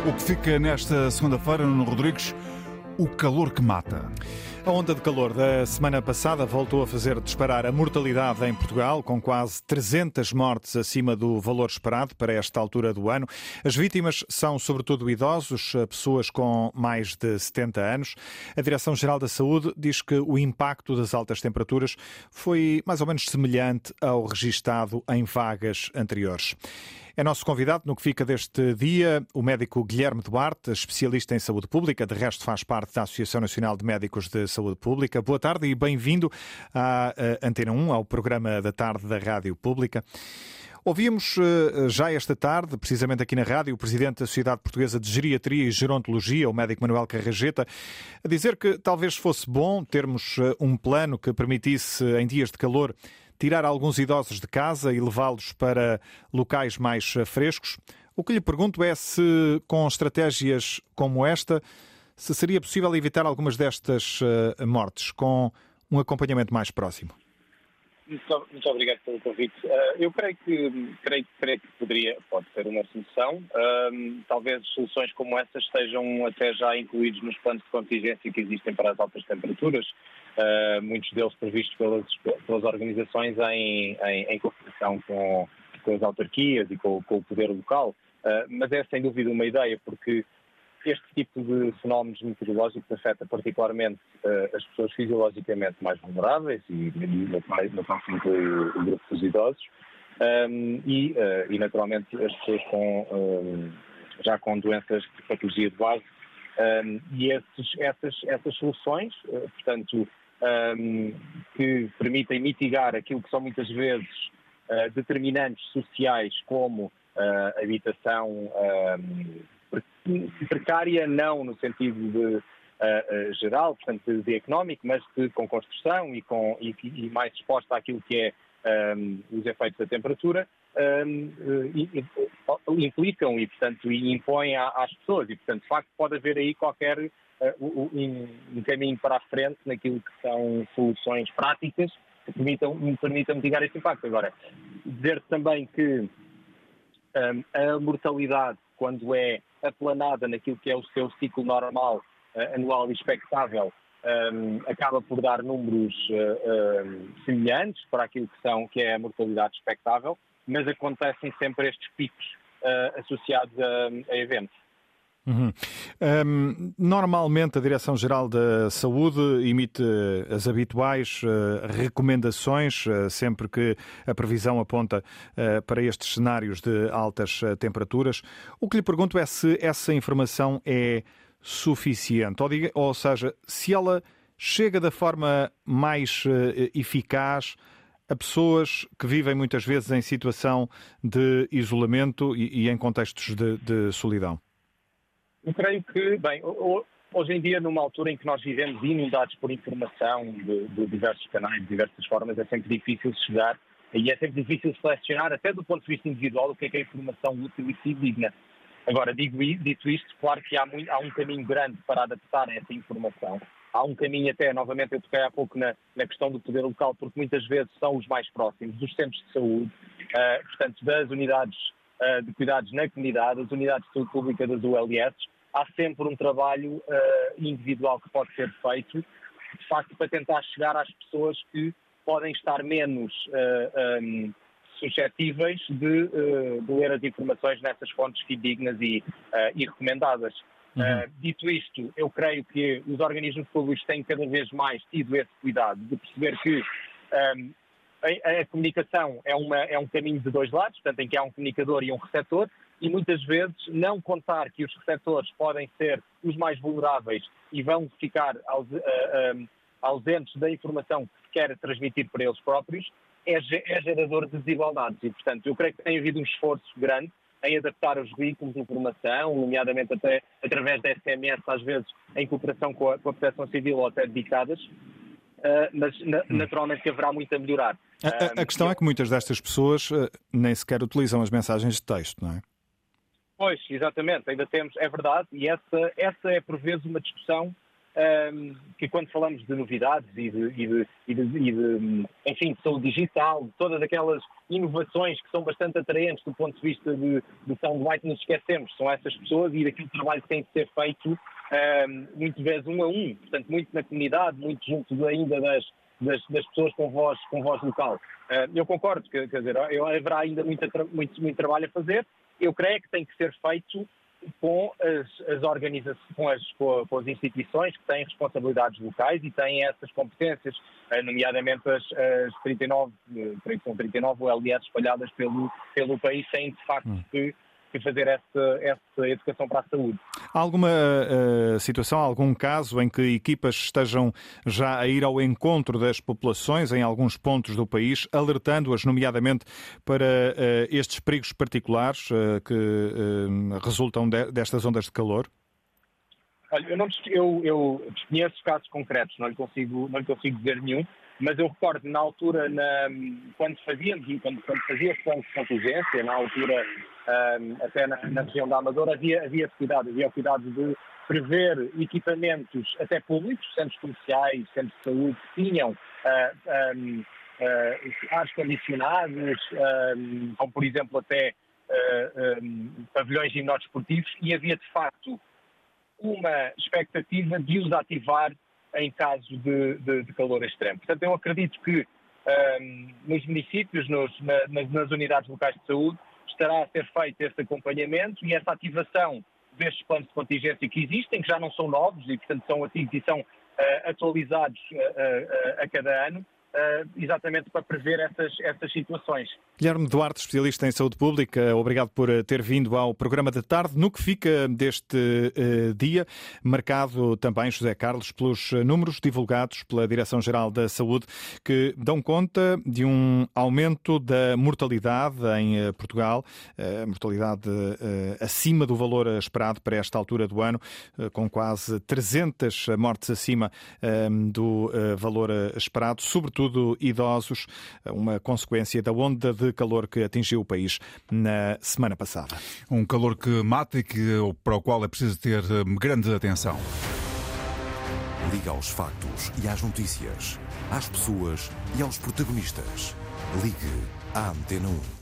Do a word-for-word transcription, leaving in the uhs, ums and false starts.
O que fica nesta segunda-feira, Nuno Rodrigues, o calor que mata. A onda de calor da semana passada voltou a fazer disparar a mortalidade em Portugal, com quase trezentas mortes acima do valor esperado para esta altura do ano. As vítimas são sobretudo idosos, pessoas com mais de setenta anos. A Direção-Geral da Saúde diz que o impacto das altas temperaturas foi mais ou menos semelhante ao registado em vagas anteriores. É nosso convidado no que fica deste dia o médico Guilherme Duarte, especialista em saúde pública, de resto faz parte da Associação Nacional de Médicos de Saúde Pública. Boa tarde e bem-vindo à Antena um, ao programa da tarde da Rádio Pública. Ouvimos já esta tarde, precisamente aqui na rádio, o Presidente da Sociedade Portuguesa de Geriatria e Gerontologia, o médico Manuel Carrageta, a dizer que talvez fosse bom termos um plano que permitisse, em dias de calor, tirar alguns idosos de casa e levá-los para locais mais frescos. O que lhe pergunto é se, com estratégias como esta, se seria possível evitar algumas destas mortes com um acompanhamento mais próximo. Muito, muito obrigado pelo convite. Uh, eu creio que, creio, creio que poderia, pode ser uma solução. Uh, talvez soluções como essas estejam até já incluídos nos planos de contingência que existem para as altas temperaturas. Uh, muitos deles previstos pelas, pelas organizações em, em, em cooperação com, com as autarquias e com, com o poder local. Uh, mas é sem dúvida uma ideia, porque este tipo de fenómenos meteorológicos afeta particularmente uh, as pessoas fisiologicamente mais vulneráveis, e no qual se inclui o grupo dos idosos, um, e, uh, e naturalmente as pessoas com, um, já com doenças de patologia de base. Um, e esses, essas, essas soluções, uh, portanto, um, que permitem mitigar aquilo que são muitas vezes uh, determinantes sociais como uh, habitação um, precária, não no sentido de, uh, uh, geral, portanto de económico, mas de, com construção e, com, e, e mais exposta àquilo que é um, os efeitos da temperatura, um, e, e, implicam e, portanto, impõem às pessoas. E, portanto, de facto, pode haver aí qualquer uh, um, um caminho para a frente naquilo que são soluções práticas que permitam, permitam mitigar esse impacto. Agora, dizer também que um, a mortalidade, quando é aplanada naquilo que é o seu ciclo normal, uh, anual e expectável, um, acaba por dar números uh, um, semelhantes para aquilo que, são, que é a mortalidade expectável, mas acontecem sempre estes picos uh, associados a, a eventos. Uhum. Um, normalmente a Direção-Geral da Saúde emite as habituais uh, recomendações uh, sempre que a previsão aponta uh, para estes cenários de altas uh, temperaturas. O que lhe pergunto é se essa informação é suficiente, ou, diga, ou seja, se ela chega da forma mais uh, eficaz a pessoas que vivem muitas vezes em situação de isolamento e, e em contextos de, de solidão. Eu creio que, bem, hoje em dia, numa altura em que nós vivemos inundados por informação de, de diversos canais, de diversas formas, é sempre difícil chegar e é sempre difícil selecionar, até do ponto de vista individual, o que é que é informação útil e fidedigna. Agora, digo, dito isto, claro que há, muito, há um caminho grande para adaptar essa informação. Há um caminho até, novamente, eu toquei há pouco na, na questão do poder local, porque muitas vezes são os mais próximos, dos centros de saúde, uh, portanto, das unidades uh, de cuidados na comunidade, das unidades de saúde pública das U L S. Há sempre um trabalho uh, individual que pode ser feito, de facto, para tentar chegar às pessoas que podem estar menos uh, um, suscetíveis de, uh, de ler as informações nessas fontes fidedignas e, uh, e recomendadas. Uhum. Uh, dito isto, eu creio que os organismos públicos têm cada vez mais tido esse cuidado de perceber que um, a, a comunicação é, uma, é um caminho de dois lados, portanto, em que há um comunicador e um receptor, e muitas vezes não contar que os receptores podem ser os mais vulneráveis e vão ficar ausentes da informação que se quer transmitir para eles próprios, é gerador de desigualdades. E, portanto, eu creio que tem havido um esforço grande em adaptar os veículos de informação, nomeadamente até através da S M S, às vezes em cooperação com a, com a Proteção Civil ou até dedicadas, uh, mas na, naturalmente que haverá muito a melhorar. A, a, a questão uh, é que muitas destas pessoas uh, nem sequer utilizam as mensagens de texto, não é? Pois, exatamente, ainda temos, é verdade, e essa, essa é por vezes uma discussão um, que quando falamos de novidades e de, e de, e de, e de enfim, de saúde digital, de todas aquelas inovações que são bastante atraentes do ponto de vista de, de soundbite, nos esquecemos. São essas pessoas e daquele trabalho que tem de ser feito um, muito vezes um a um, portanto, muito na comunidade, muito junto ainda das, das, das pessoas com voz, com voz local. Uh, eu concordo, quer, quer dizer, eu, haverá ainda muito, muito, muito trabalho a fazer. Eu creio que tem que ser feito com as, as organizações, com as, com as instituições que têm responsabilidades locais e têm essas competências, nomeadamente as, as trinta e nove, são trinta e nove O L S espalhadas pelo, pelo país, têm de facto hum. que, que fazer essa, essa educação para a saúde. Há alguma uh, situação, algum caso em que equipas estejam já a ir ao encontro das populações em alguns pontos do país, alertando-as, nomeadamente, para uh, estes perigos particulares uh, que uh, resultam de, destas ondas de calor? Olha, eu, não, eu, eu desconheço casos concretos, não lhe consigo, não lhe consigo dizer nenhum, mas eu recordo, na altura, na, quando fazíamos, quando, quando fazia os planos de contingência, na altura, um, até na, na região da Amadora, havia, havia cuidado, havia o cuidado de prever equipamentos, até públicos, centros comerciais, centros de saúde, que tinham uh, um, uh, ares condicionados, um, como por exemplo até uh, um, pavilhões gimnodesportivos, e havia de facto uma expectativa de os ativar em caso de, de, de calor extremo. Portanto, eu acredito que um, nos municípios, nos, na, nas, nas unidades locais de saúde, estará a ser feito esse acompanhamento e essa ativação destes planos de contingência que existem, que já não são novos e, portanto, são antigos e são uh, atualizados uh, uh, a cada ano, Uh, exatamente para prever essas, essas situações. Guilherme Duarte, especialista em saúde pública, obrigado por ter vindo ao programa da tarde. No que fica deste uh, dia, marcado também, José Carlos, pelos números divulgados pela Direção-Geral da Saúde, que dão conta de um aumento da mortalidade em uh, Portugal, uh, mortalidade uh, acima do valor esperado para esta altura do ano, uh, com quase trezentas mortes acima uh, do uh, valor esperado, sobretudo idosos, uma consequência da onda de calor que atingiu o país na semana passada. Um calor que mata e que, para o qual é preciso ter grande atenção. Liga aos factos e às notícias, às pessoas e aos protagonistas. Ligue à Antena um.